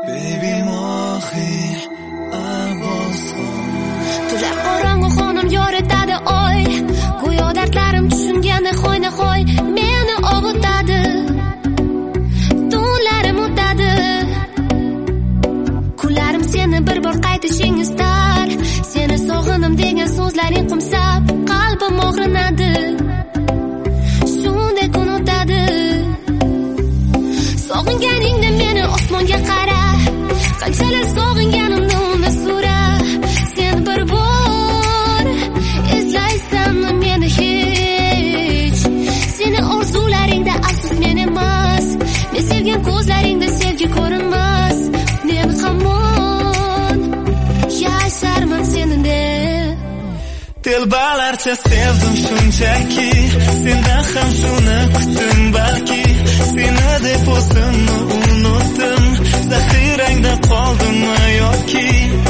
Baby mohi abosxon. Tular qorong'u xonim yoritadi oy. Go'yo dardlarim tushunganda hoyna-hoy meni ovutadi. Tunlarim o'tadi. Kunlarim seni bir bor qaytishing istar. Seni sog'inim degan so'zlaring qumsab qalbim og'rinadi. Shunday kun o'tadi. Sog'inganingda meni osmonga qara. Qanchalar sog'inganimni unda so'ra. Sen bir bor eslaysanmi meni hech. Seni orzularingda afsus men emas. Men sevgan ko'zlaringda sevgi ko'rinmas. Men hamon yasharman seni deb. Telbalarcha sevdim shunchaki, sendan ham shuni kutdim balki. Seni deb o'zimni unutdim, zaxirangda qoldimmi yoki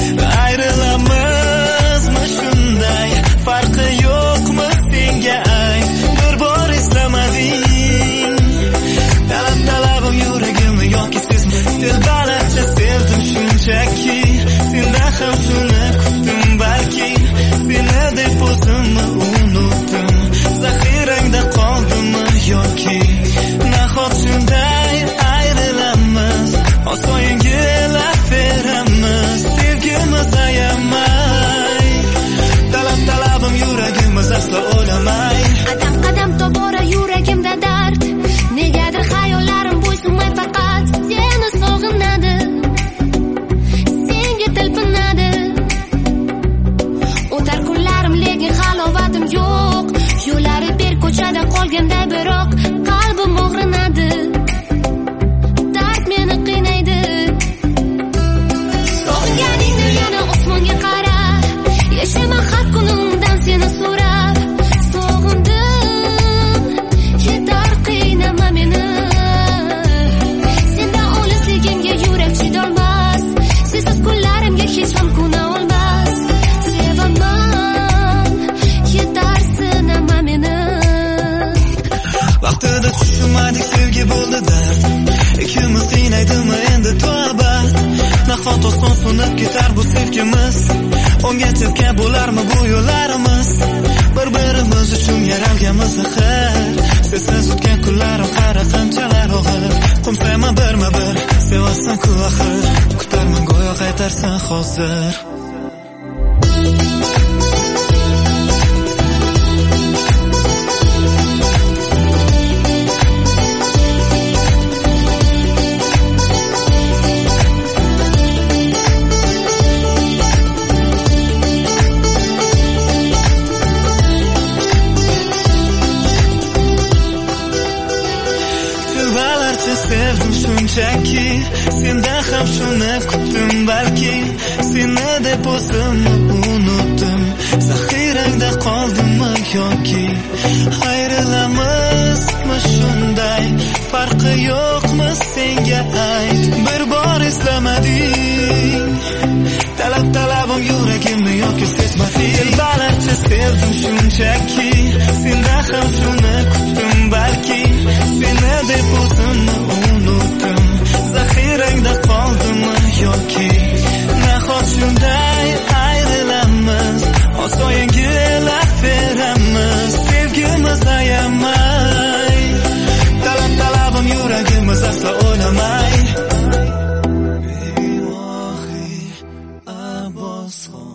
ayrilamizmi shunday, farqi yo'qmi senga ay, bir bor eslamading, talabim yuragimni yoki sizmi? Telbalarcha sevdim shunchaki, sendan ham shuni kutdim balki. Seni deb o'zimni unutdim, zaxirangda qoldimmi yoki nahot shunday ayrilamiz, oson yengillayveramiz, sevgimiz ayamay, talabim yuragimiz aslo o'lamay. Qadam tobora yuragimda dard, negadir xayollarim bo'ysunmay faqat seni sog'inadi, senga talpinadi. O'tar kunlarim lekin halovatim yo'q, yo'llari ber ko'chada qolganda biroq qalbim og'rinadi. Dard meni qiynaydi. Sog'inganingda yana osmonga qara. Yashayman har kunimdan seni so'rab. Sog'indim, yetar qiynama meni. Sendan olisligimga yurak chidolmas. Sensiz kunlarimga hech ham kuna olmas. Sevaman, yetar sinama meni. Vaqtida tushunmadik, sevgi bo'ldi dard. Ikkimiz qiynaydimi endi to'bat? Nahot oson so'nib ketar bu sevgimiz? O'nga tepgan bo'larmi bu yo'llarimiz? Bir-birimiz uchun yaralganmiz axir. Sensiz o'tgan kunlarim qara qanchalar og'ir. Qumsayman birma-bir, sevasan-ku axir. Kutarman go'yo qaytarsan hozir. Sevdim shunchaki, sendan ham shuni kutdim balki. Seni deb o'zimni unutdim, zaxirangda qoldimmi yoki ayrilamizmi shunday, farqi yo'qmi senga ayt, bir bor eslamading, talabim yuragimni yoki sezmading. Telbalarcha sevdim shunchaki, sendan ham shuni kutdim balki. Seni deb o'zimni unutdim, zaxirangda qoldimmi yoki nahot shunday ayrilamiz, oson yengillayveramiz, sevgimiz ayamay, talabim yuragimiz aslo o'lamay. Baby mohi abosxon.